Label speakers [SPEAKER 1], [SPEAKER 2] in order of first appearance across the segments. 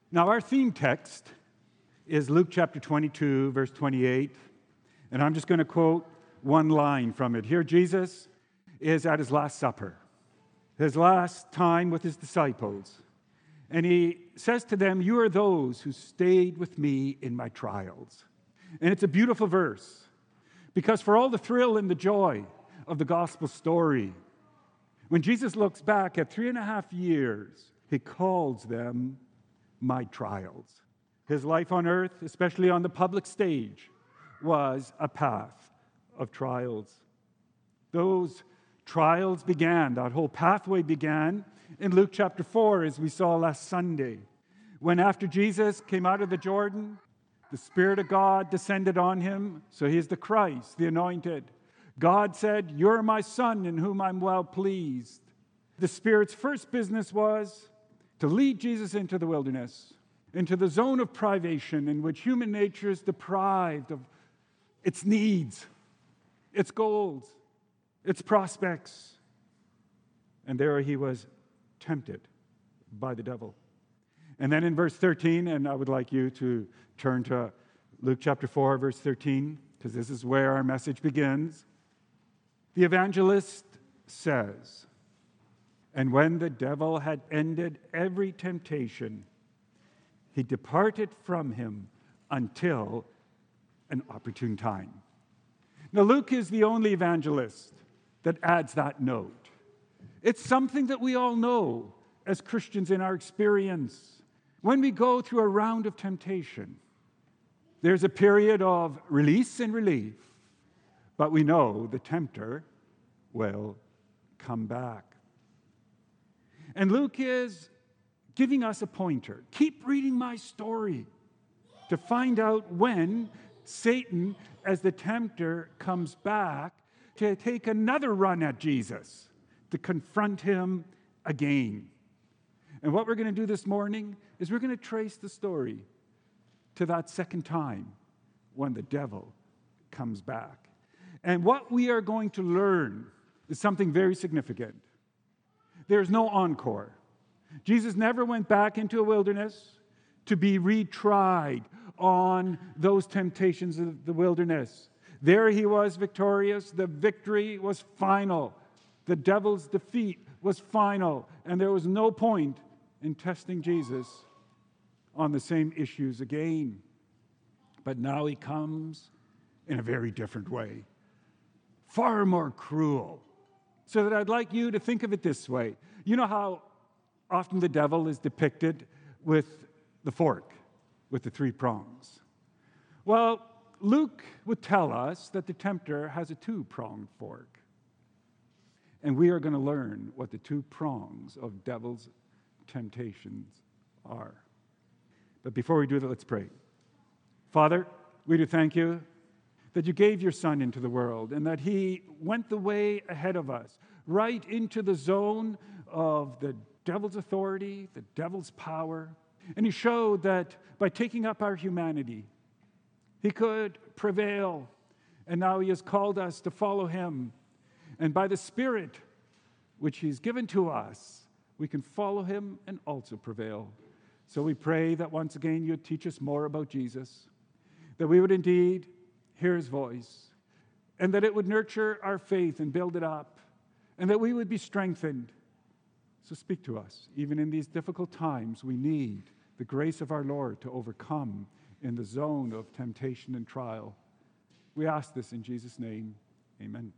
[SPEAKER 1] Now, our theme text is Luke chapter 22, verse 28, and I'm just going to quote one line from it. Here, Jesus is at his Last Supper, his last time with his disciples, and he says to them, "You are those who stayed with me in my trials." And it's a beautiful verse, because for all the thrill and the joy of the gospel story, when Jesus looks back at 3.5 years, he calls them my trials. His life on earth, especially on the public stage, was a path of trials. Those trials began, that whole pathway began in Luke chapter 4, as we saw last Sunday, when after Jesus came out of the Jordan, the Spirit of God descended on him. So he is the Christ, the anointed. God said, "You're my Son in whom I'm well pleased." The Spirit's first business was to lead Jesus into the wilderness, into the zone of privation in which human nature is deprived of its needs, its goals, its prospects. And there he was tempted by the devil. And then in verse 13, and I would like you to turn to Luke chapter 4, verse 13, because this is where our message begins. The evangelist says, "And when the devil had ended every temptation, he departed from him until an opportune time." Now, Luke is the only evangelist that adds that note. It's something that we all know as Christians in our experience. When we go through a round of temptation, there's a period of release and relief, but we know the tempter will come back. And Luke is giving us a pointer. Keep reading my story to find out when Satan, as the tempter, comes back to take another run at Jesus, to confront him again. And what we're going to do this morning is we're going to trace the story to that second time when the devil comes back. And what we are going to learn is something very significant. There's no encore. Jesus never went back into a wilderness to be retried on those temptations of the wilderness. There he was victorious. The victory was final. The devil's defeat was final. And there was no point in testing Jesus on the same issues again. But now he comes in a very different way, far more cruel. So that I'd like you to think of it this way. You know how often the devil is depicted with the fork, with the 3 prongs? Well, Luke would tell us that the tempter has a 2-pronged fork. And we are going to learn what the 2 prongs of devil's temptations are. But before we do that, let's pray. Father, we do thank you that you gave your Son into the world and that he went the way ahead of us, right into the zone of the devil's authority, the devil's power. And he showed that by taking up our humanity, he could prevail. And now he has called us to follow him. And by the Spirit which he's given to us, we can follow him and also prevail. So we pray that once again you'd teach us more about Jesus, that we would indeed hear his voice, and that it would nurture our faith and build it up, and that we would be strengthened. So speak to us. Even in these difficult times, we need the grace of our Lord to overcome in the zone of temptation and trial. We ask this in Jesus' name. Amen.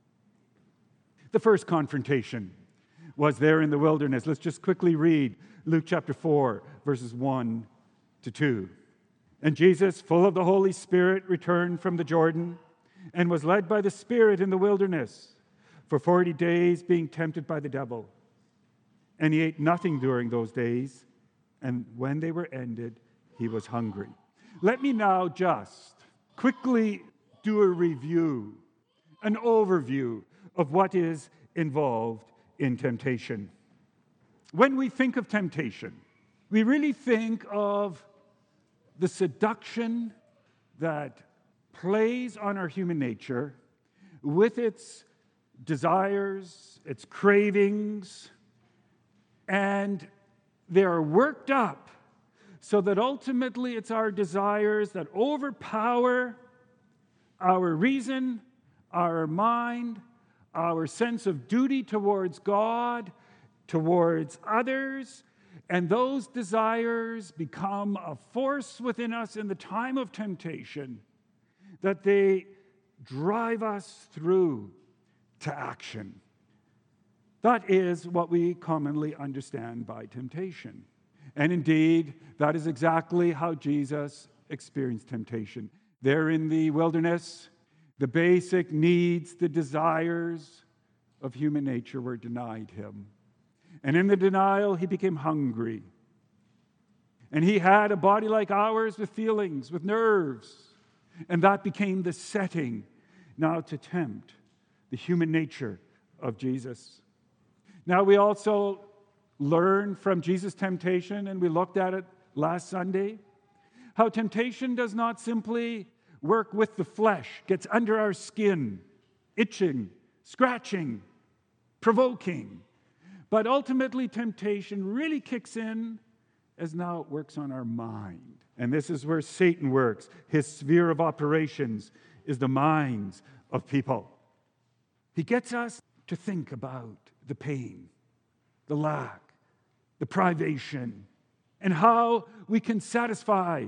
[SPEAKER 1] The first confrontation was there in the wilderness. Let's just quickly read Luke chapter 4, verses 1 to 2. "And Jesus, full of the Holy Spirit, returned from the Jordan and was led by the Spirit in the wilderness for 40 days, being tempted by the devil. And he ate nothing during those days, and when they were ended, he was hungry." Let me now just quickly do a review, an overview of what is involved in temptation. When we think of temptation, we really think of the seduction that plays on our human nature with its desires, its cravings, and they are worked up so that ultimately it's our desires that overpower our reason, our mind, our sense of duty towards God, towards others, and those desires become a force within us in the time of temptation, that they drive us through to action. That is what we commonly understand by temptation. And indeed, that is exactly how Jesus experienced temptation. There in the wilderness, the basic needs, the desires of human nature were denied him. And in the denial, he became hungry. And he had a body like ours with feelings, with nerves. And that became the setting now to tempt the human nature of Jesus. Now, we also learn from Jesus' temptation, and we looked at it last Sunday, how temptation does not simply work with the flesh, gets under our skin, itching, scratching, provoking. But ultimately, temptation really kicks in as now it works on our mind. And this is where Satan works. His sphere of operations is the minds of people. He gets us to think about the pain, the lack, the privation, and how we can satisfy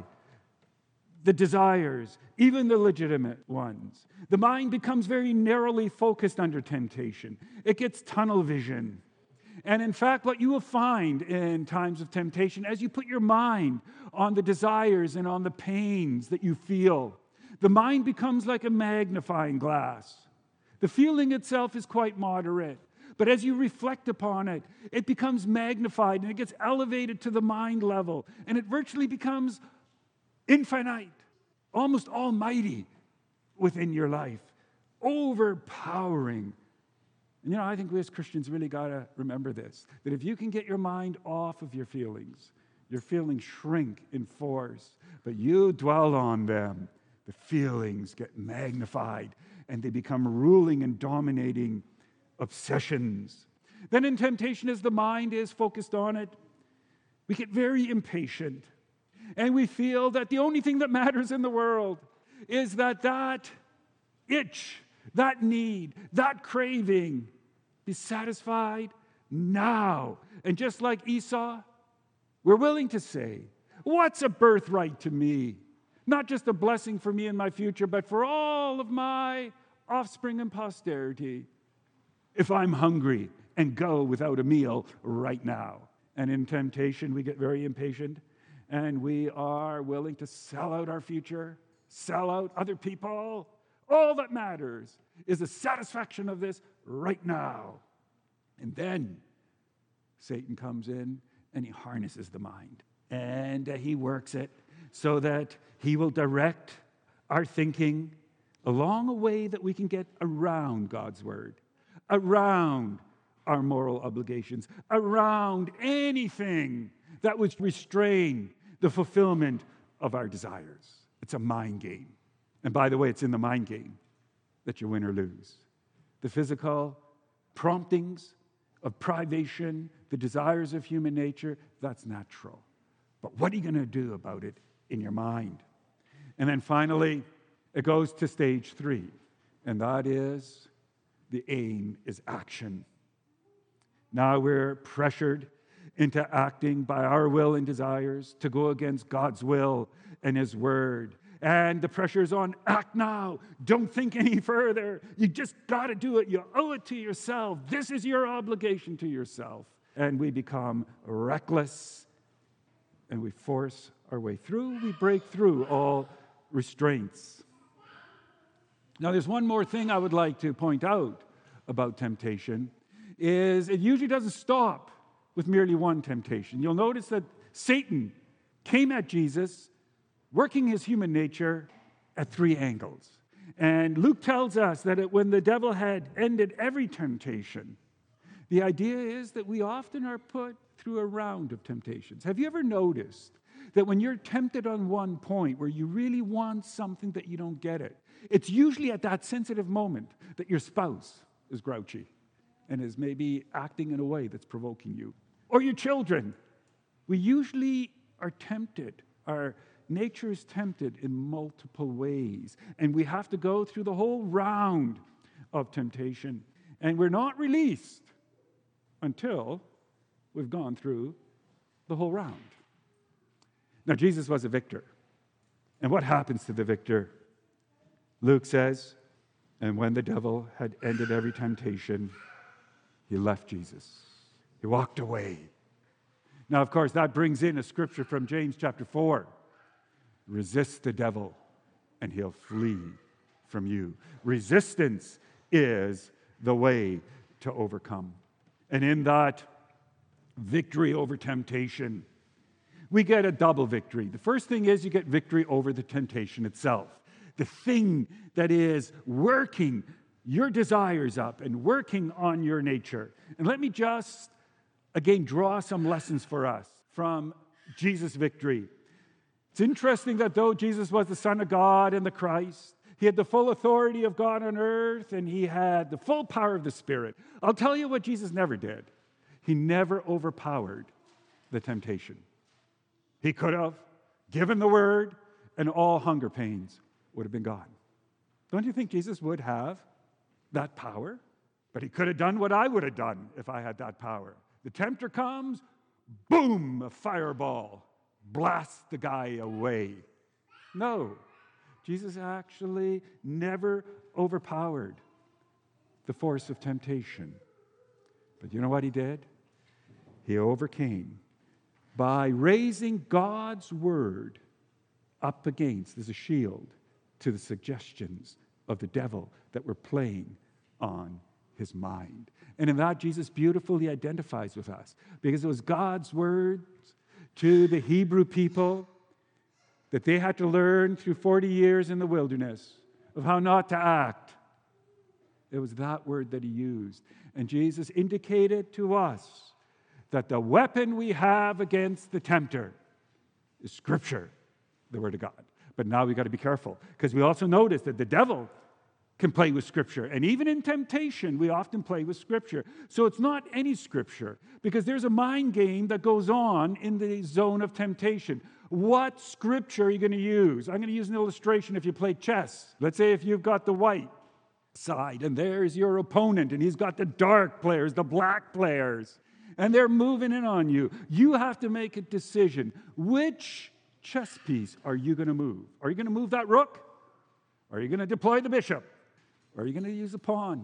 [SPEAKER 1] the desires, even the legitimate ones. The mind becomes very narrowly focused under temptation. It gets tunnel vision. And in fact, what you will find in times of temptation, as you put your mind on the desires and on the pains that you feel, the mind becomes like a magnifying glass. The feeling itself is quite moderate. But as you reflect upon it, it becomes magnified and it gets elevated to the mind level. And it virtually becomes infinite, almost almighty within your life, overpowering. And I think we as Christians really got to remember this, that if you can get your mind off of your feelings shrink in force, but you dwell on them, the feelings get magnified and they become ruling and dominating obsessions. Then in temptation, as the mind is focused on it, we get very impatient. And we feel that the only thing that matters in the world is that itch, that need, that craving be satisfied now. And just like Esau, we're willing to say, what's a birthright to me? Not just a blessing for me in my future, but for all of my offspring and posterity. If I'm hungry and go without a meal right now. And in temptation, we get very impatient. And we are willing to sell out our future, sell out other people. All that matters is the satisfaction of this right now. And then Satan comes in and he harnesses the mind. And he works it so that he will direct our thinking along a way that we can get around God's word, around our moral obligations, around anything that would restrain the fulfillment of our desires. It's a mind game. And by the way, it's in the mind game that you win or lose. The physical promptings of privation, the desires of human nature, that's natural. But what are you going to do about it in your mind? And then finally, it goes to stage 3, and that is the aim is action. Now we're pressured into acting by our will and desires to go against God's will and His word. And the pressure's on, act now. Don't think any further. You just got to do it. You owe it to yourself. This is your obligation to yourself. And we become reckless, and we force our way through. We break through all restraints. Now, there's one more thing I would like to point out about temptation, is it usually doesn't stop with merely one temptation. You'll notice that Satan came at Jesus, working his human nature at 3 angles. And Luke tells us that when the devil had ended every temptation, the idea is that we often are put through a round of temptations. Have you ever noticed that when you're tempted on one point where you really want something that you don't get it, it's usually at that sensitive moment that your spouse is grouchy and is maybe acting in a way that's provoking you. Or your children. We usually are tempted. Our nature is tempted in multiple ways. And we have to go through the whole round of temptation. And we're not released until we've gone through the whole round. Now, Jesus was a victor. And what happens to the victor? Luke says, and when the devil had ended every temptation, he left Jesus. He walked away. Now, of course, that brings in a scripture from James chapter 4. Resist the devil, and he'll flee from you. Resistance is the way to overcome. And in that victory over temptation, we get a double victory. The first thing is you get victory over the temptation itself. The thing that is working your desires up and working on your nature. And let me just, again, draw some lessons for us from Jesus' victory. It's interesting that though Jesus was the Son of God and the Christ, he had the full authority of God on earth, and he had the full power of the Spirit. I'll tell you what Jesus never did. He never overpowered the temptation. He could have given the word, and all hunger pains would have been gone. Don't you think Jesus would have that power? But he could have done what I would have done if I had that power. The tempter comes, boom, a fireball, blasts the guy away. No, Jesus actually never overpowered the force of temptation. But you know what he did? He overcame by raising God's word up against, as a shield, to the suggestions of the devil that were playing on his mind. And in that, Jesus beautifully identifies with us, because it was God's words to the Hebrew people that they had to learn through 40 years in the wilderness of how not to act. It was that word that he used. And Jesus indicated to us that the weapon we have against the tempter is Scripture, the Word of God. But now we've got to be careful, because we also notice that the devil can play with Scripture. And even in temptation, we often play with Scripture. So it's not any Scripture, because there's a mind game that goes on in the zone of temptation. What Scripture are you going to use? I'm going to use an illustration. If you play chess, let's say if you've got the white side, and there's your opponent, and he's got the dark players, the black players, and they're moving in on you. You have to make a decision. Which chess piece are you going to move? Are you going to move that rook? Are you going to deploy the bishop? Or are you going to use a pawn?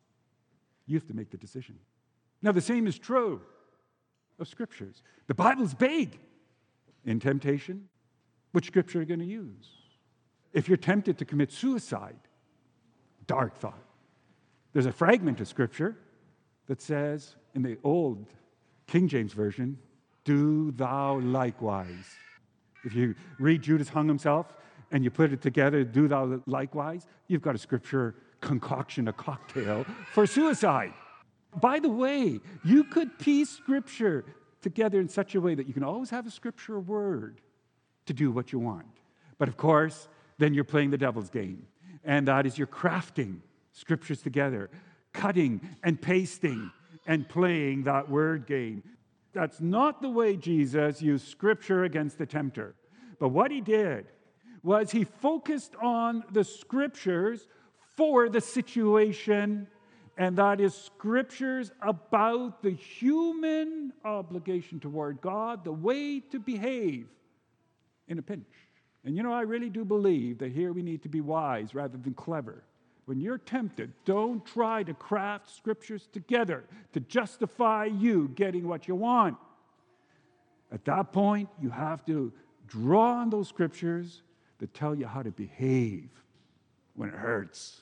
[SPEAKER 1] You have to make the decision. Now, the same is true of Scriptures. The Bible's big. In temptation, which Scripture are you going to use? If you're tempted to commit suicide, dark thought. There's a fragment of Scripture that says, in the old King James Version, do thou likewise. If you read Judas hung himself and you put it together, do thou likewise, you've got a Scripture concoction, a cocktail for suicide. By the way, you could piece Scripture together in such a way that you can always have a Scripture word to do what you want. But of course, then you're playing the devil's game. And that is you're crafting Scriptures together, cutting and pasting and playing that word game. That's not the way Jesus used Scripture against the tempter. But what he did was he focused on the Scriptures for the situation, and that is Scriptures about the human obligation toward God, the way to behave in a pinch. And you know, I really do believe that here we need to be wise rather than clever. When you're tempted, don't try to craft Scriptures together to justify you getting what you want. At that point, you have to draw on those Scriptures that tell you how to behave when it hurts.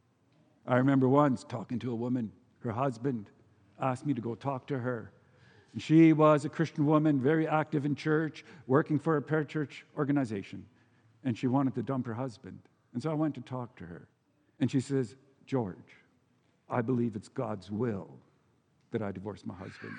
[SPEAKER 1] I remember once talking to a woman. Her husband asked me to go talk to her. And she was a Christian woman, very active in church, working for a parachurch organization. And she wanted to dump her husband. And so I went to talk to her. And she says, George, I believe it's God's will that I divorce my husband.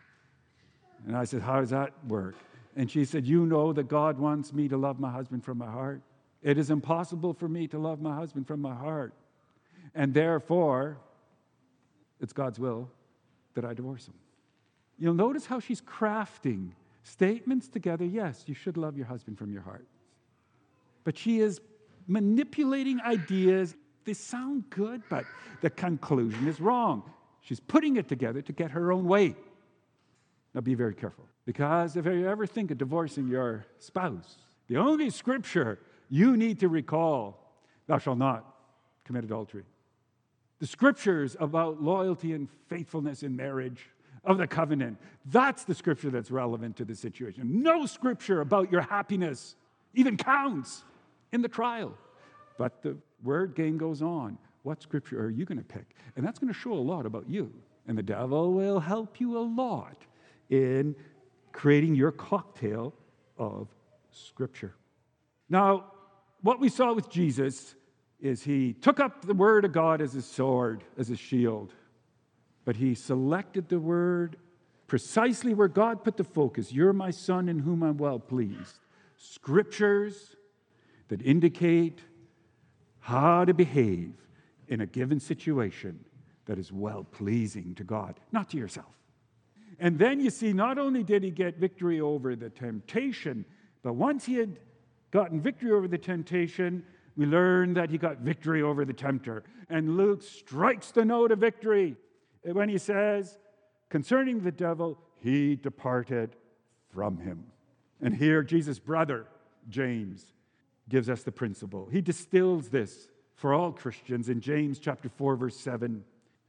[SPEAKER 1] And I said, how does that work? And she said, you know that God wants me to love my husband from my heart. It is impossible for me to love my husband from my heart. And therefore, it's God's will that I divorce him. You'll notice how she's crafting Statements together, yes, you should love your husband from your heart. But she is manipulating ideas. They sound good, but the conclusion is wrong. She's putting it together to get her own way. Now be very careful, because if you ever think of divorcing your spouse, the only scripture you need to recall, thou shalt not commit adultery. The scriptures about loyalty and faithfulness in marriage, of the covenant, that's the scripture that's relevant to the situation. No scripture about your happiness even counts in the trial. But the word game goes on. What scripture are you going to pick? And that's going to show a lot about you. And the devil will help you a lot in creating your cocktail of scripture. Now, what we saw with Jesus is he took up the word of God as his sword, as his shield. But he selected the word precisely where God put the focus. You're my son in whom I'm well pleased. Scriptures that indicate how to behave in a given situation that is well-pleasing to God, not to yourself. And then you see, not only did he get victory over the temptation, but once he had gotten victory over the temptation, we learn that he got victory over the tempter. And Luke strikes the note of victory when he says, concerning the devil, he departed from him. And here, Jesus' brother, James, gives us the principle. He distills this for all Christians in James chapter 4, verse 7.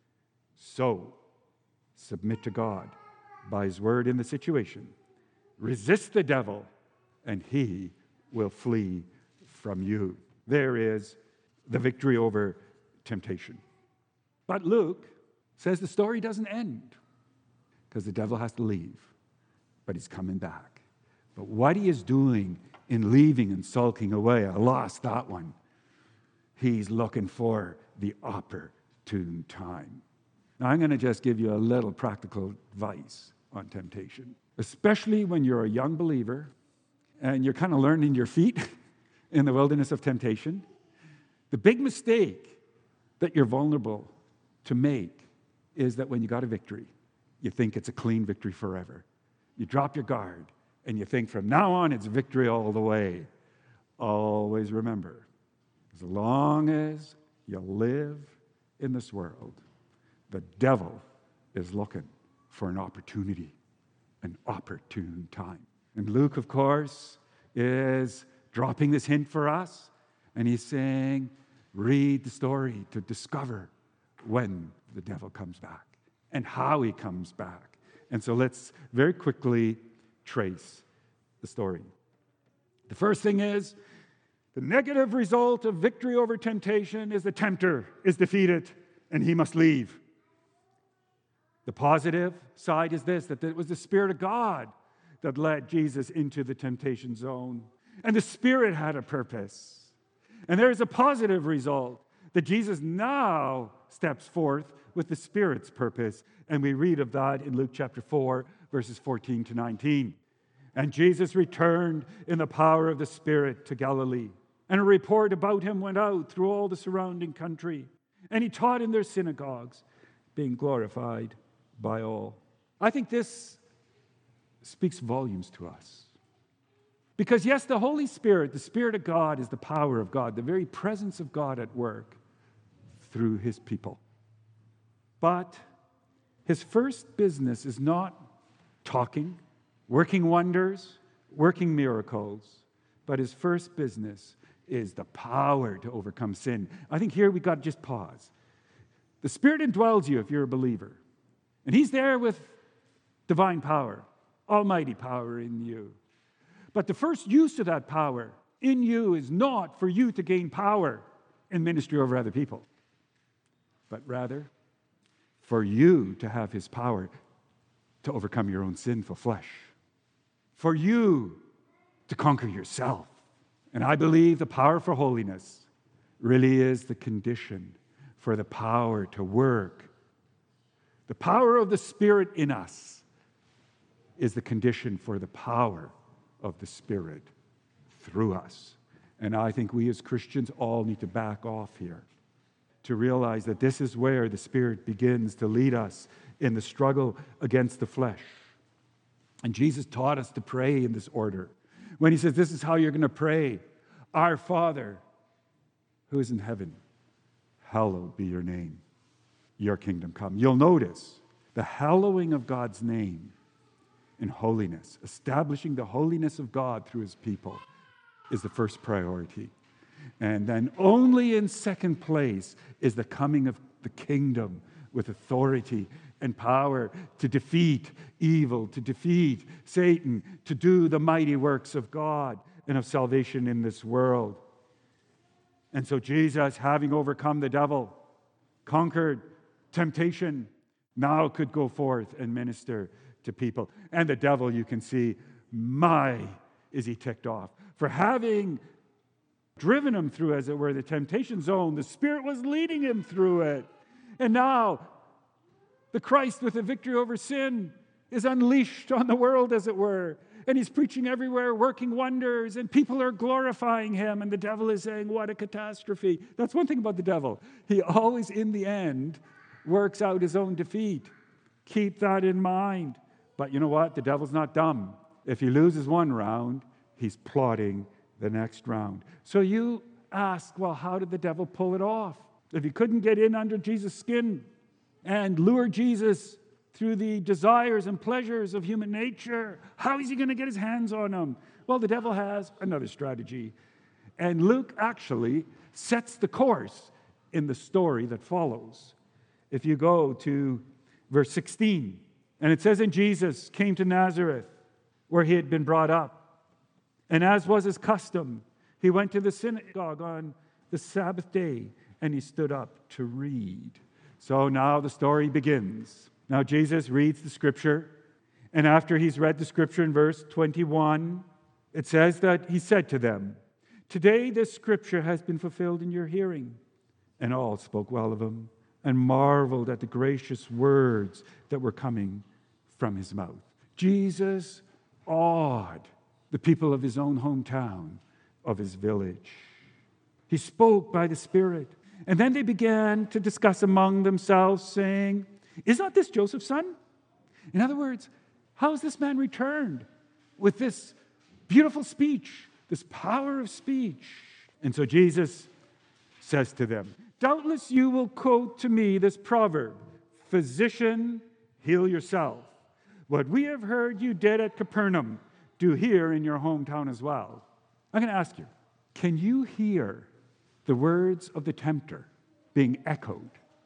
[SPEAKER 1] So, submit to God by his word in the situation. Resist the devil, and he will flee from you. There is the victory over temptation. But Luke says the story doesn't end because the devil has to leave, but he's coming back. But what he is doing in leaving and sulking away, I lost that one. He's looking for the opportune time. Now, I'm going to just give you a little practical advice on temptation, especially when you're a young believer and you're kind of learning your feet in the wilderness of temptation. The big mistake that you're vulnerable to make is that when you got a victory, you think it's a clean victory forever. You drop your guard, and you think from now on it's victory all the way. Always remember, as long as you live in this world, the devil is looking for an opportunity, an opportune time. And Luke, of course, is dropping this hint for us, and he's saying, read the story to discover when the devil comes back and how he comes back. And so let's very quickly trace the story. The first thing is, the negative result of victory over temptation is the tempter is defeated and he must leave. The positive side is this, that it was the Spirit of God that led Jesus into the temptation zone. And the Spirit had a purpose. And there is a positive result, that Jesus now steps forth with the Spirit's purpose. And we read of that in Luke chapter 4, verses 14 to 19. And Jesus returned in the power of the Spirit to Galilee. And a report about him went out through all the surrounding country. And he taught in their synagogues, being glorified by all. I think this speaks volumes to us. Because yes, the Holy Spirit, the Spirit of God, is the power of God, the very presence of God at work through his people. But his first business is not talking, working wonders, working miracles, but his first business is the power to overcome sin. I think here we've got to just pause. The Spirit indwells you if you're a believer. And he's there with divine power, almighty power in you. But the first use of that power in you is not for you to gain power in ministry over other people, but rather for you to have his power to overcome your own sinful flesh, for you to conquer yourself. And I believe the power for holiness really is the condition for the power to work. The power of the Spirit in us is the condition for the power of the Spirit through us. And I think we as Christians all need to back off here to realize that this is where the Spirit begins to lead us in the struggle against the flesh. And Jesus taught us to pray in this order. When he says, this is how you're going to pray. Our Father, who is in heaven, hallowed be your name. Your kingdom come. You'll notice the hallowing of God's name in holiness, establishing the holiness of God through his people, is the first priority. And then only in second place is the coming of the kingdom with authority and power to defeat evil, to defeat Satan, to do the mighty works of God and of salvation in this world. And so Jesus, having overcome the devil, conquered temptation, now could go forth and minister to people. And the devil, you can see, is he ticked off. For having driven him through, as it were, the temptation zone, the Spirit was leading him through it. And now, the Christ with the victory over sin is unleashed on the world, as it were. And he's preaching everywhere, working wonders, and people are glorifying him. And the devil is saying, what a catastrophe. That's one thing about the devil. He always, in the end, works out his own defeat. Keep that in mind. But you know what? The devil's not dumb. If he loses one round, he's plotting the next round. So you ask, well, how did the devil pull it off? If he couldn't get in under Jesus' skin and lure Jesus through the desires and pleasures of human nature, how is he going to get his hands on him? Well, the devil has another strategy. And Luke actually sets the course in the story that follows. If you go to verse 16, and it says, and Jesus came to Nazareth, where he had been brought up. And as was his custom, he went to the synagogue on the Sabbath day, and he stood up to read. So now the story begins. Now Jesus reads the scripture, and after he's read the scripture in verse 21, it says that he said to them, today this scripture has been fulfilled in your hearing. And all spoke well of him and marveled at the gracious words that were coming from his mouth. Jesus awed the people of his own hometown, of his village. He spoke by the Spirit. And then they began to discuss among themselves, saying, is not this Joseph's son? In other words, how has this man returned with this beautiful speech, this power of speech? And so Jesus says to them, doubtless you will quote to me this proverb, physician, heal yourself. What we have heard you did at Capernaum, do here in your hometown as well. I'm going to ask you, can you hear the words of the tempter being echoed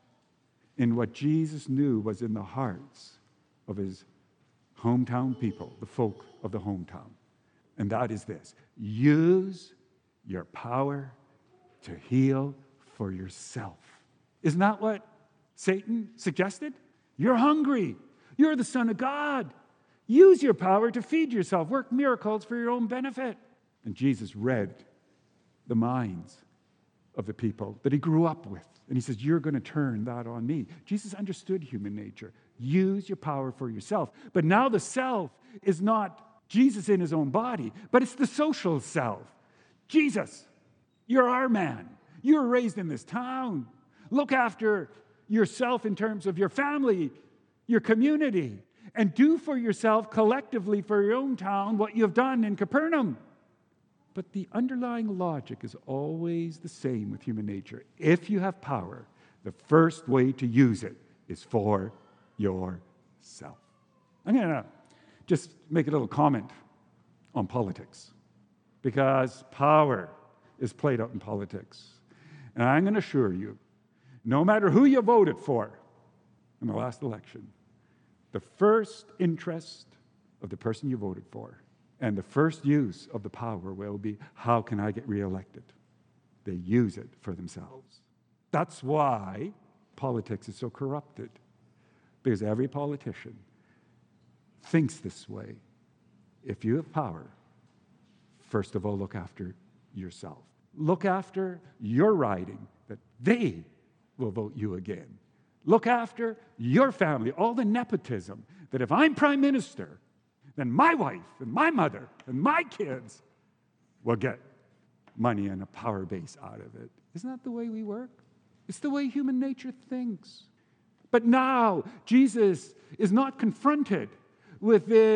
[SPEAKER 1] in what Jesus knew was in the hearts of his hometown people, the folk of the hometown? And that is this: use your power to heal for yourself. Isn't that what Satan suggested? You're hungry. You're the Son of God. Use your power to feed yourself. Work miracles for your own benefit. And Jesus read the minds of the people that he grew up with. And he says, you're going to turn that on me. Jesus understood human nature. Use your power for yourself. But now the self is not Jesus in his own body, but it's the social self. Jesus, you're our man. You were raised in this town. Look after yourself in terms of your family, your community, and do for yourself collectively for your own town what you've done in Capernaum. But the underlying logic is always the same with human nature. If you have power, the first way to use it is for yourself. I'm going to just make a little comment on politics, because power is played out in politics. And I'm going to assure you, no matter who you voted for in the last election, the first interest of the person you voted for and the first use of the power will be, how can I get reelected? They use it for themselves. That's why politics is so corrupted, because every politician thinks this way. If you have power, first of all, look after yourself. Look after your riding, that they will vote you again. Look after your family, all the nepotism, that if I'm prime minister, then my wife and my mother and my kids will get money and a power base out of it. Isn't that the way we work? It's the way human nature thinks. But now, Jesus is not confronted with this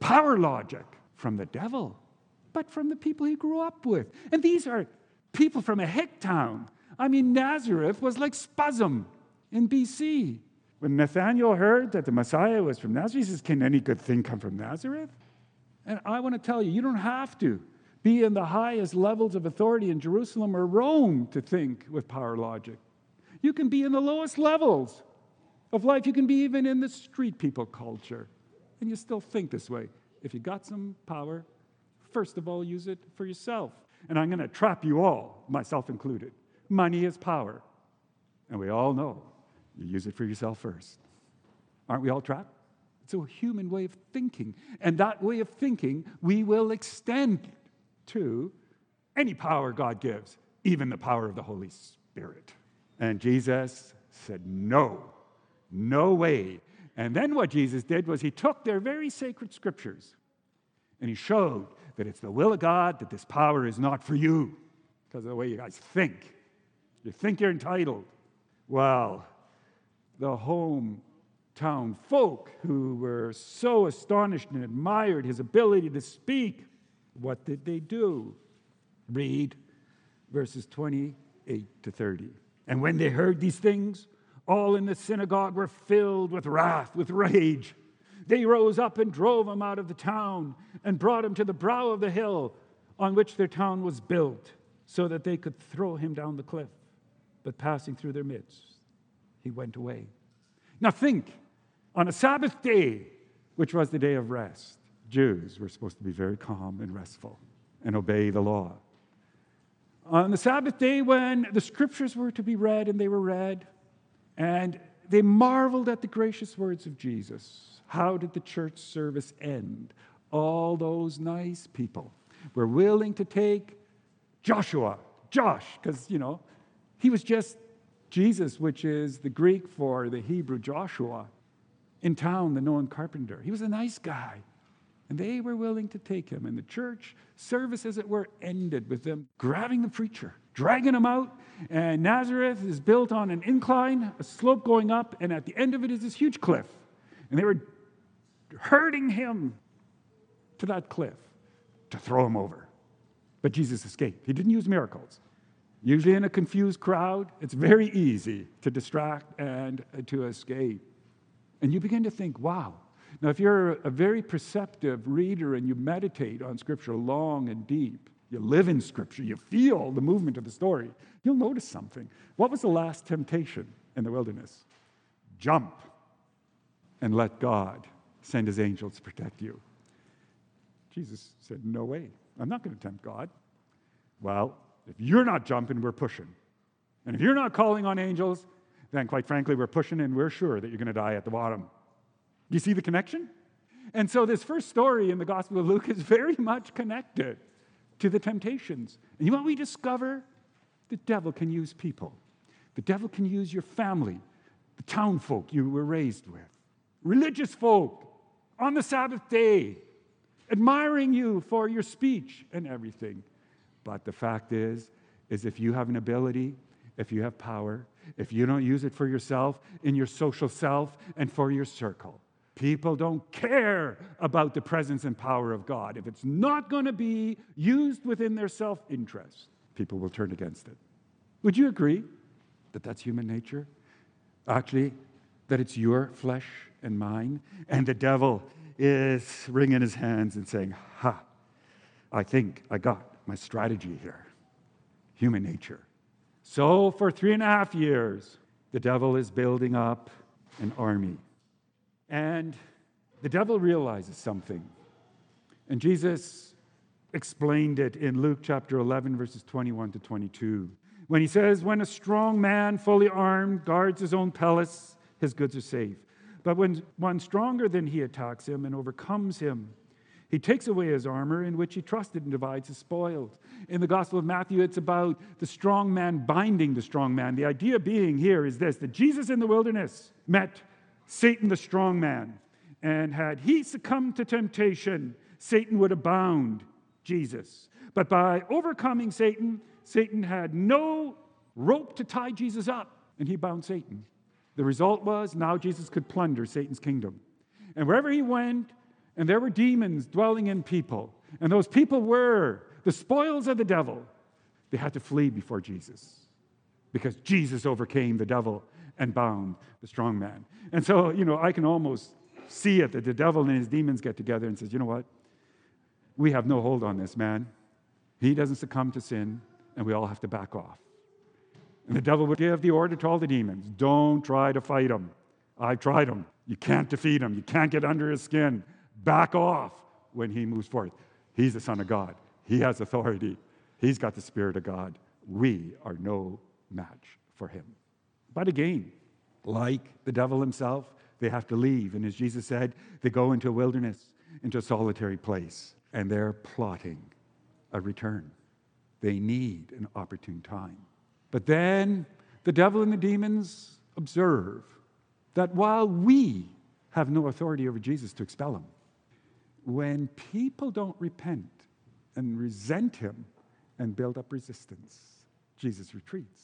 [SPEAKER 1] power logic from the devil, but from the people he grew up with. And these are people from a hick town. I mean, Nazareth was like Spasm in BC. When Nathanael heard that the Messiah was from Nazareth, he says, can any good thing come from Nazareth? And I want to tell you, you don't have to be in the highest levels of authority in Jerusalem or Rome to think with power logic. You can be in the lowest levels of life. You can be even in the street people culture, and you still think this way. If you got some power, first of all, use it for yourself. And I'm going to trap you all, myself included. Money is power. And we all know you use it for yourself first. Aren't we all trapped? It's a human way of thinking. And that way of thinking, we will extend to any power God gives, even the power of the Holy Spirit. And Jesus said, no way. And then what Jesus did was he took their very sacred scriptures and he showed that it's the will of God that this power is not for you because of the way you guys think. You think you're entitled. Well, the hometown folk who were so astonished and admired his ability to speak, what did they do? Read verses 28 to 30. And when they heard these things, all in the synagogue were filled with wrath, with rage. They rose up and drove him out of the town and brought him to the brow of the hill on which their town was built, so that they could throw him down the cliff. But passing through their midst, he went away. Now think, on a Sabbath day, which was the day of rest, Jews were supposed to be very calm and restful and obey the law. On the Sabbath day when the scriptures were to be read, and they were read, and they marveled at the gracious words of Jesus. How did the church service end? All those nice people were willing to take Josh, because, he was just Jesus, which is the Greek for the Hebrew Joshua, in town, the known carpenter. He was a nice guy. And they were willing to take him. And the church service, as it were, ended with them grabbing the preacher, dragging him out. And Nazareth is built on an incline, a slope going up, and at the end of it is this huge cliff. And they were herding him to that cliff to throw him over. But Jesus escaped. He didn't use miracles. Usually in a confused crowd, it's very easy to distract and to escape. And you begin to think, wow. Now, if you're a very perceptive reader and you meditate on Scripture long and deep, you live in Scripture, you feel the movement of the story, you'll notice something. What was the last temptation in the wilderness? Jump and let God send his angels to protect you. Jesus said, no way. I'm not going to tempt God. Well, if you're not jumping, we're pushing. And if you're not calling on angels, then quite frankly, we're pushing and we're sure that you're going to die at the bottom. You see the connection? And so this first story in the Gospel of Luke is very much connected to the temptations. And you know what we discover? The devil can use people. The devil can use your family, the town folk you were raised with, religious folk on the Sabbath day, admiring you for your speech and everything. But the fact is if you have an ability, if you have power, if you don't use it for yourself, in your social self, and for your circle, people don't care about the presence and power of God. If it's not going to be used within their self-interest, people will turn against it. Would you agree that that's human nature? Actually, that it's your flesh and mine, and the devil is wringing his hands and saying, I think I got my strategy here. Human nature. So for 3.5 years, the devil is building up an army. And the devil realizes something. And Jesus explained it in Luke chapter 11, verses 21 to 22. When he says, when a strong man, fully armed, guards his own palace, his goods are safe. But when one stronger than he attacks him and overcomes him, he takes away his armor in which he trusted and divides his spoils. In the Gospel of Matthew, it's about the strong man binding the strong man. The idea being here is this, that Jesus in the wilderness met Satan the strong man. And had he succumbed to temptation, Satan would have bound Jesus. But by overcoming Satan, Satan had no rope to tie Jesus up, and he bound Satan. The result was now Jesus could plunder Satan's kingdom. And wherever he went, And there were demons dwelling in people. And those people were the spoils of the devil. They had to flee before Jesus because Jesus overcame the devil and bound the strong man. And so, I can almost see it that the devil and his demons get together and says, you know what? We have no hold on this man. He doesn't succumb to sin, and we all have to back off. And the devil would give the order to all the demons, don't try to fight him. I've tried him. You can't defeat him. You can't get under his skin. Back off when he moves forth. He's the Son of God. He has authority. He's got the Spirit of God. We are no match for him. But again, like the devil himself, they have to leave. And as Jesus said, they go into a wilderness, into a solitary place, and they're plotting a return. They need an opportune time. But then the devil and the demons observe that while we have no authority over Jesus to expel him, when people don't repent and resent him and build up resistance, Jesus retreats.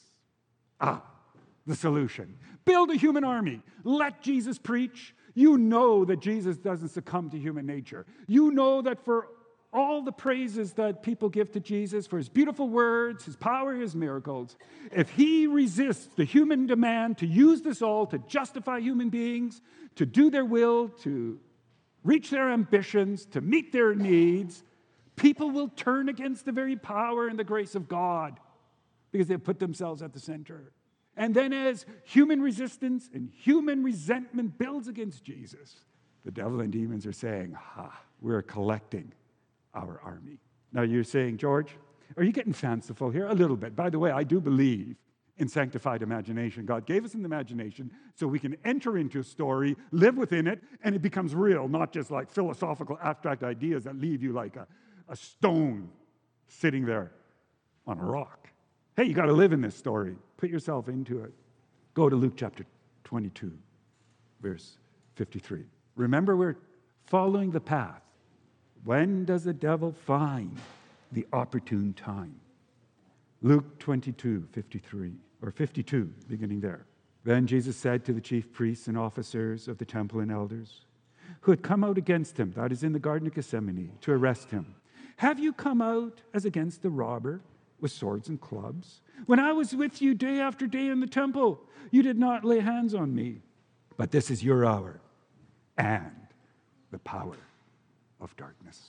[SPEAKER 1] The solution. Build a human army. Let Jesus preach. You know that Jesus doesn't succumb to human nature. You know that for all the praises that people give to Jesus, for his beautiful words, his power, his miracles, if he resists the human demand to use this all to justify human beings, to do their will, to reach their ambitions, to meet their needs, people will turn against the very power and the grace of God because they've put themselves at the center. And then as human resistance and human resentment builds against Jesus, the devil and demons are saying, we're collecting our army. Now you're saying, George, are you getting fanciful here? A little bit. By the way, I do believe in sanctified imagination. God gave us an imagination so we can enter into a story, live within it, and it becomes real, not just like philosophical abstract ideas that leave you like a stone sitting there on a rock. Hey, you got to live in this story. Put yourself into it. Go to Luke chapter 22, verse 53. Remember, we're following the path. When does the devil find the opportune time? Luke 22, 53, or 52, beginning there. Then Jesus said to the chief priests and officers of the temple and elders who had come out against him, that is in the Garden of Gethsemane, to arrest him, have you come out as against a robber with swords and clubs? When I was with you day after day in the temple, you did not lay hands on me. But this is your hour and the power of darkness.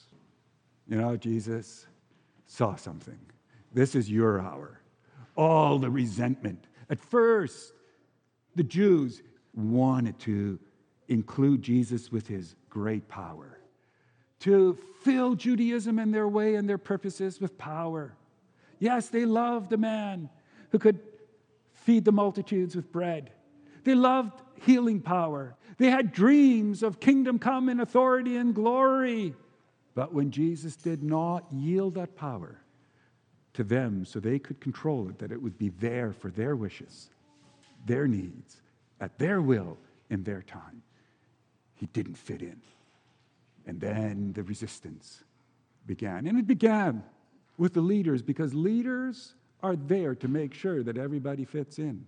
[SPEAKER 1] Jesus saw something. This is your hour. All the resentment. At first, the Jews wanted to include Jesus with his great power, to fill Judaism and their way and their purposes with power. Yes, they loved a man who could feed the multitudes with bread. They loved healing power. They had dreams of kingdom come in authority and glory. But when Jesus did not yield that power to them so they could control it, that it would be there for their wishes, their needs, at their will, in their time, he didn't fit in. And then the resistance began. And it began with the leaders, because leaders are there to make sure that everybody fits in.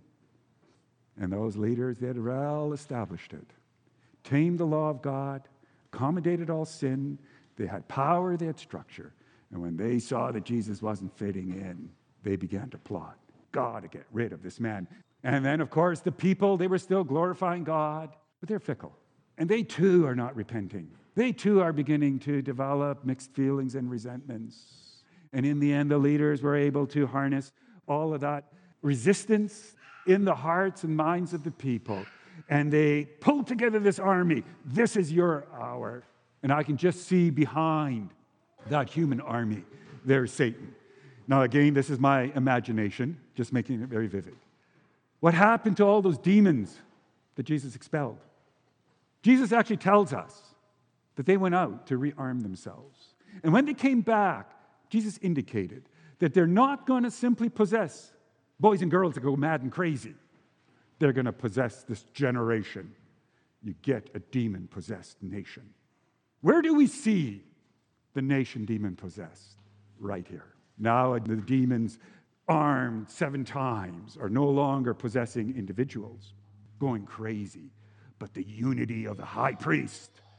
[SPEAKER 1] And those leaders, they had well established it. Tamed the law of God, accommodated all sin. They had power, they had structure. And when they saw that Jesus wasn't fitting in, they began to plot. God to get rid of this man. And then, of course, the people, they were still glorifying God, but they're fickle. And they too are not repenting. They too are beginning to develop mixed feelings and resentments. And in the end, the leaders were able to harness all of that resistance in the hearts and minds of the people. And they pulled together this army. This is your hour. And I can just see behind that human army, there's Satan. Now, again, this is my imagination, just making it very vivid. What happened to all those demons that Jesus expelled? Jesus actually tells us that they went out to rearm themselves. And when they came back, Jesus indicated that they're not going to simply possess boys and girls that go mad and crazy. They're going to possess this generation. You get a demon-possessed nation. Where do we see the nation demon-possessed? Right here. Now the demons, armed 7 times, are no longer possessing individuals, going crazy, but the unity of the high priest,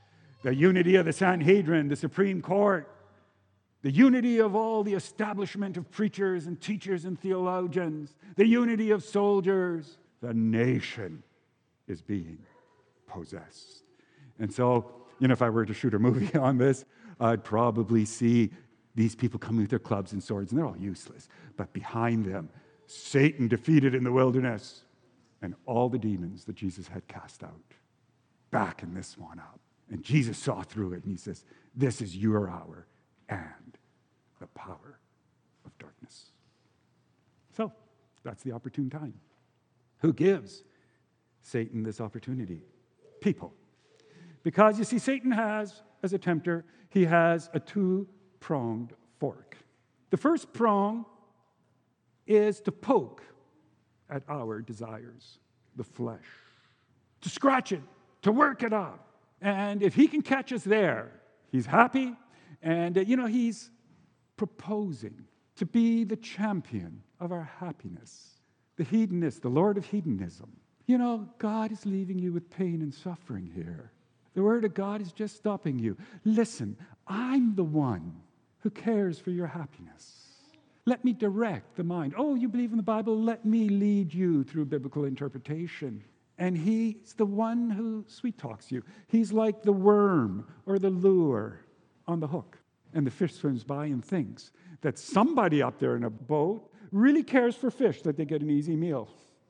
[SPEAKER 1] the unity of the Sanhedrin, the Supreme Court, the unity of all the establishment of preachers and teachers and theologians, the unity of soldiers. The nation is being possessed. And so, if I were to shoot a movie on this, I'd probably see these people coming with their clubs and swords, and they're all useless. But behind them, Satan defeated in the wilderness, and all the demons that Jesus had cast out, backing this one up. And Jesus saw through it, and he says, this is your hour and the power of darkness. So, that's the opportune time. Who gives Satan this opportunity? People. Because, you see, Satan has, as a tempter, he has a two-pronged fork. The first prong is to poke at our desires, the flesh, to scratch it, to work it up. And if he can catch us there, he's happy, and, he's proposing to be the champion of our happiness, the hedonist, the Lord of hedonism. God is leaving you with pain and suffering here. The word of God is just stopping you. Listen, I'm the one who cares for your happiness. Let me direct the mind. Oh, you believe in the Bible? Let me lead you through biblical interpretation. And he's the one who sweet talks you. He's like the worm or the lure on the hook. And the fish swims by and thinks that somebody up there in a boat really cares for fish, that they get an easy meal.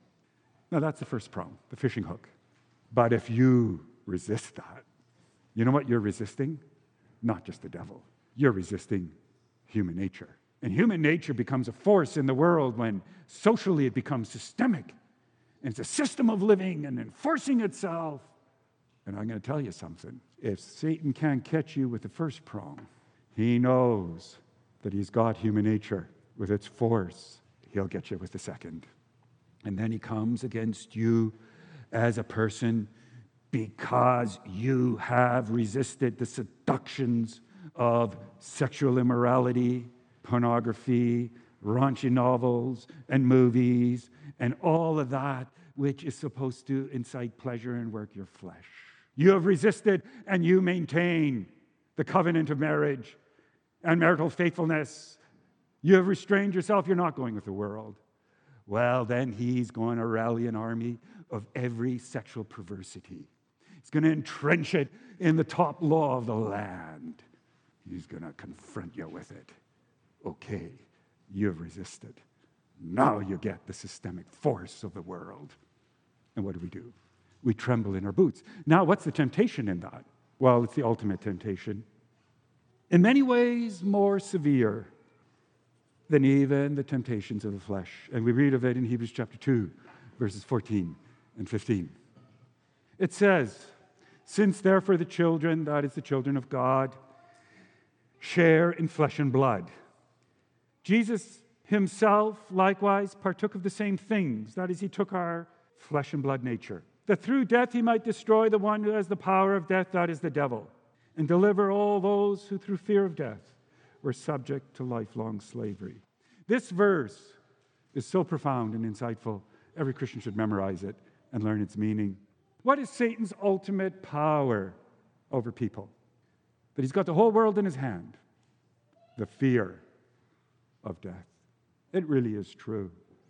[SPEAKER 1] Now, that's the first prong, the fishing hook. But if you resist that, you know what you're resisting? Not just the devil. You're resisting human nature. And human nature becomes a force in the world when socially it becomes systemic. And it's a system of living and enforcing itself. And I'm going to tell you something. If Satan can't catch you with the first prong, he knows that he's got human nature with its force. He'll get you with the second. And then he comes against you as a person because you have resisted the seductions of sexual immorality, pornography, raunchy novels and movies, and all of that which is supposed to incite pleasure and work your flesh. You have resisted and you maintain the covenant of marriage and marital faithfulness. You have restrained yourself. You're not going with the world. Well, then he's going to rally an army of every sexual perversity. He's going to entrench it in the top law of the land. He's going to confront you with it. Okay, you have resisted. Now you get the systemic force of the world. And what do? We tremble in our boots. Now, what's the temptation in that? Well, it's the ultimate temptation. In many ways, more severe than even the temptations of the flesh. And we read of it in Hebrews chapter 2, verses 14 and 15. It says, since therefore the children, that is the children of God, share in flesh and blood. Jesus himself likewise partook of the same things. That is, he took our flesh and blood nature, that through death he might destroy the one who has the power of death, that is the devil, and deliver all those who through fear of death were subject to lifelong slavery. This verse is so profound and insightful, every Christian should memorize it and learn its meaning. What is Satan's ultimate power over people? That he's got the whole world in his hand. The fear of death. It really is true.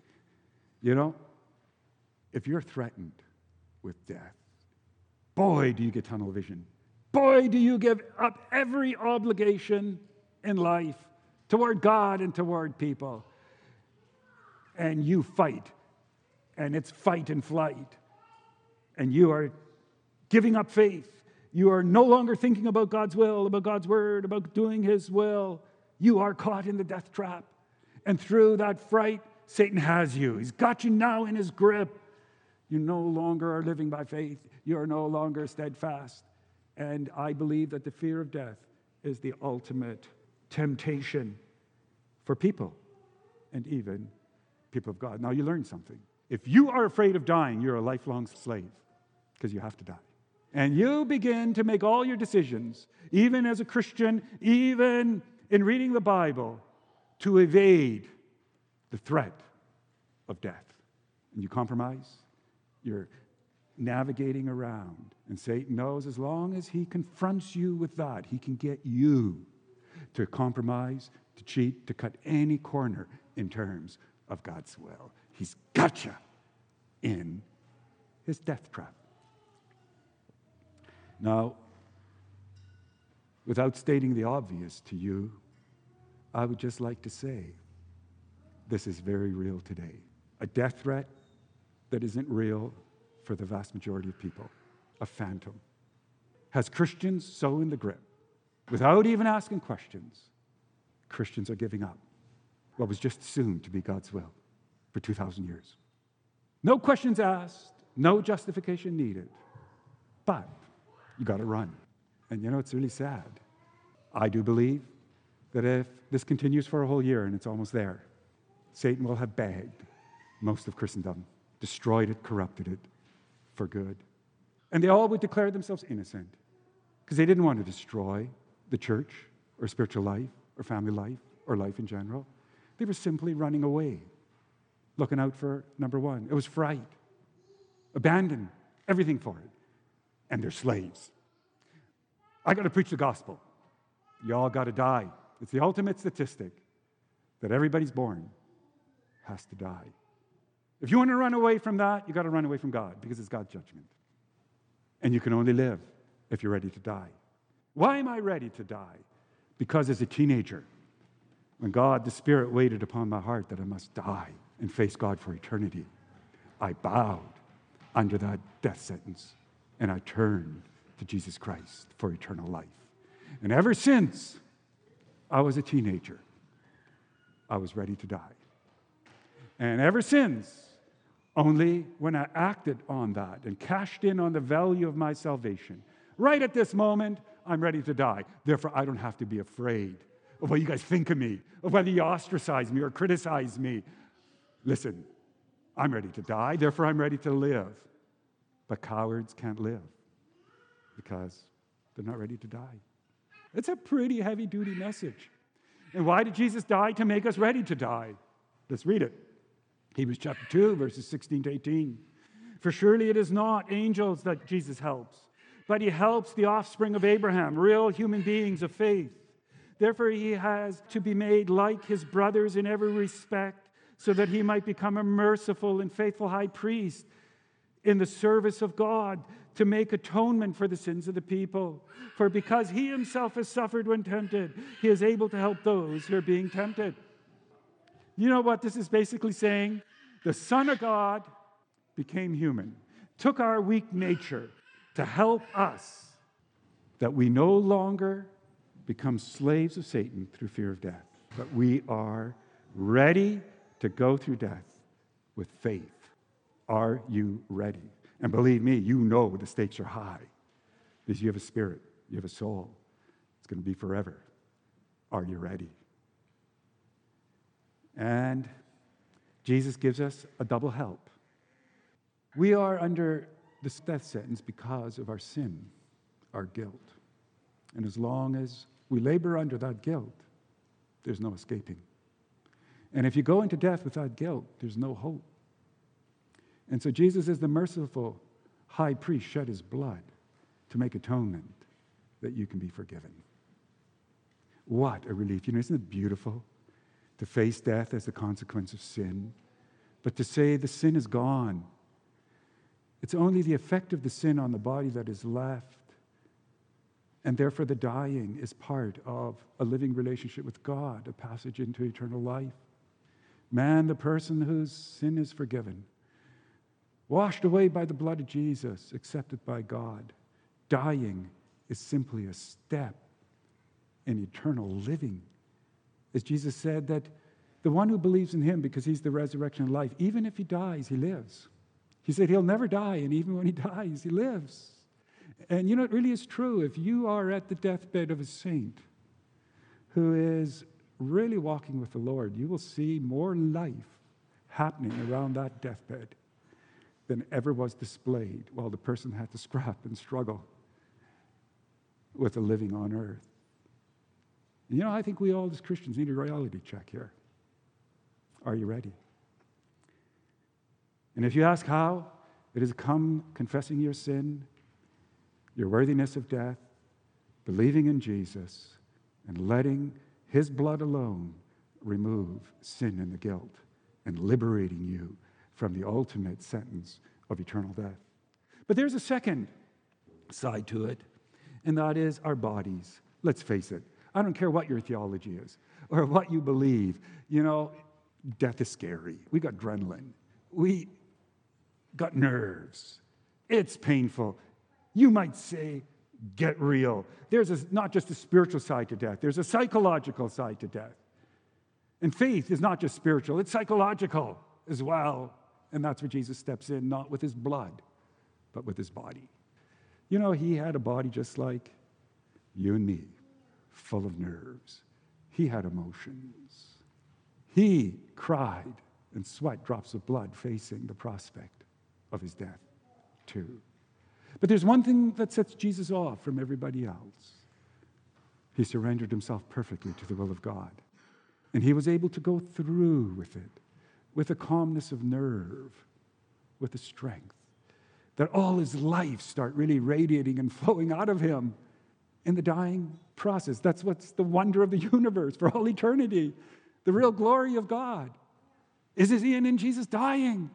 [SPEAKER 1] If you're threatened with death, boy, do you get tunnel vision. Boy, do you give up every obligation in life toward God and toward people. And you fight. And it's fight and flight. And you are giving up faith. You are no longer thinking about God's will, about God's word, about doing his will. You are caught in the death trap. And through that fright, Satan has you. He's got you now in his grip. You no longer are living by faith. You are no longer steadfast. And I believe that the fear of death is the ultimate temptation for people, and even people of God. Now, you learn something. If you are afraid of dying, you're a lifelong slave, because you have to die. And you begin to make all your decisions, even as a Christian, even in reading the Bible, to evade the threat of death. And you compromise. You're navigating around. And Satan knows as long as he confronts you with that, he can get you to compromise, to cheat, to cut any corner in terms of God's will. He's got you in his death trap. Now, without stating the obvious to you, I would just like to say this is very real today. A death threat that isn't real for the vast majority of people, a phantom, has Christians so in the grip, without even asking questions. Christians are giving up what was just assumed to be God's will for 2,000 years. No questions asked, no justification needed. But you got to run. And you know, it's really sad. I do believe that if this continues for a whole year, and it's almost there, Satan will have bagged most of Christendom, destroyed it, corrupted it for good. And they all would declare themselves innocent because they didn't want to destroy the church or spiritual life or family life or life in general. They were simply running away, looking out for number one. It was fright. Abandon everything for it. And they're slaves. I got to preach the gospel. Y'all got to die. It's the ultimate statistic that everybody's born has to die. If you want to run away from that, you got to run away from God because it's God's judgment. And you can only live if you're ready to die. Why am I ready to die? Because as a teenager, when God, the Spirit, waited upon my heart that I must die and face God for eternity, I bowed under that death sentence and I turned to Jesus Christ for eternal life. And ever since I was a teenager, I was ready to die. And ever since, only when I acted on that and cashed in on the value of my salvation, right at this moment, I'm ready to die. Therefore, I don't have to be afraid of what you guys think of me, of whether you ostracize me or criticize me. Listen, I'm ready to die, therefore I'm ready to live. But cowards can't live because they're not ready to die. It's a pretty heavy-duty message. And why did Jesus die? To make us ready to die. Let's read it. Hebrews chapter 2, verses 16 to 18. For surely it is not angels that Jesus helps, but he helps the offspring of Abraham, real human beings of faith. Therefore he has to be made like his brothers in every respect, so that he might become a merciful and faithful high priest in the service of God, to make atonement for the sins of the people. For because he himself has suffered when tempted, he is able to help those who are being tempted. You know what this is basically saying? The Son of God became human, took our weak nature to help us, that we no longer become slaves of Satan through fear of death, but we are ready to go through death with faith. Are you ready? And believe me, you know the stakes are high because you have a spirit, you have a soul. It's going to be forever. Are you ready? And Jesus gives us a double help. We are under this death sentence because of our sin, our guilt. And as long as we labor under that guilt, there's no escaping. And if you go into death without guilt, there's no hope. And so Jesus, as the merciful high priest, shed his blood to make atonement that you can be forgiven. What a relief. You know, isn't it beautiful to face death as the consequence of sin, but to say the sin is gone. It's only the effect of the sin on the body that is left. And therefore the dying is part of a living relationship with God, a passage into eternal life. Man, the person whose sin is forgiven, washed away by the blood of Jesus, accepted by God. Dying is simply a step in eternal living. As Jesus said, that the one who believes in him, because he's the resurrection and life, even if he dies, he lives. He said he'll never die, and even when he dies, he lives. And you know, it really is true. If you are at the deathbed of a saint who is really walking with the Lord, you will see more life happening around that deathbed than ever was displayed while the person had to scrap and struggle with the living on earth. You know, I think we all as Christians need a reality check here. Are you ready? And if you ask how, It is come confessing your sin, your worthiness of death, believing in Jesus, and letting his blood alone remove sin and the guilt and liberating you from the ultimate sentence of eternal death. But there's a second side to it, and that is our bodies. Let's face it. I don't care what your theology is or what you believe. You know, death is scary. We got adrenaline. We got nerves. It's painful. You might say, get real. There's not just a spiritual side to death. There's a psychological side to death. And faith is not just spiritual. It's psychological as well. And that's where Jesus steps in, not with his blood, but with his body. You know, he had a body just like you and me, full of nerves. He had emotions. He cried and sweat drops of blood facing the prospect of his death, too. But there's one thing that sets Jesus off from everybody else. He surrendered himself perfectly to the will of God. And he was able to go through with it, with a calmness of nerve, with a strength, that all his life start really radiating and flowing out of him in the dying process. That's what's the wonder of the universe for all eternity. The real glory of God is in Jesus dying.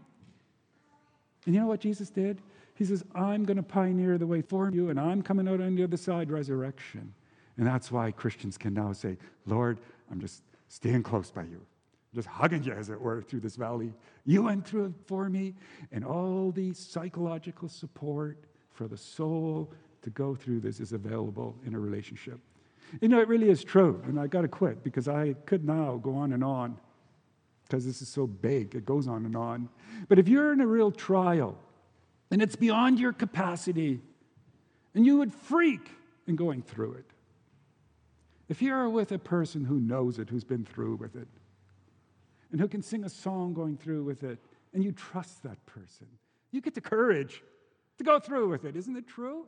[SPEAKER 1] And you know what Jesus did? He says, I'm going to pioneer the way for you, and I'm coming out on the other side, resurrection. And that's why Christians can now say, Lord, I'm just staying close by you. I'm just hugging you, as it were, through this valley. You went through it for me, and all the psychological support for the soul to go through this is available in a relationship. You know, it really is true, and I got to quit because I could now go on, because this is so big. It goes on and on. But if you're in a real trial, and it's beyond your capacity, and you would freak in going through it. If you're with a person who knows it, who's been through with it, and who can sing a song going through with it, and you trust that person, you get the courage to go through with it. Isn't it true?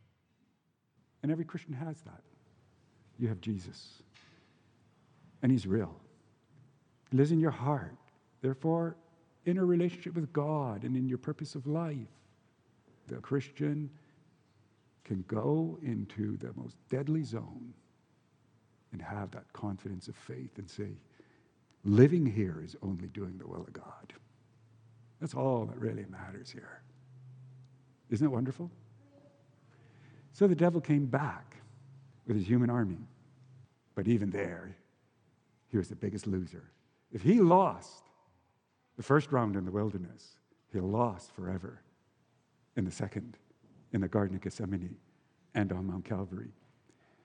[SPEAKER 1] And every Christian has that. You have Jesus, and he's real. He lives in your heart. Therefore, in a relationship with God and in your purpose of life, the Christian can go into the most deadly zone and have that confidence of faith and say, living here is only doing the will of God. That's all that really matters here. Isn't it wonderful? So the devil came back with his human army. But even there, he was the biggest loser. If he lost the first round in the wilderness, he lost forever in the second, in the Garden of Gethsemane and on Mount Calvary.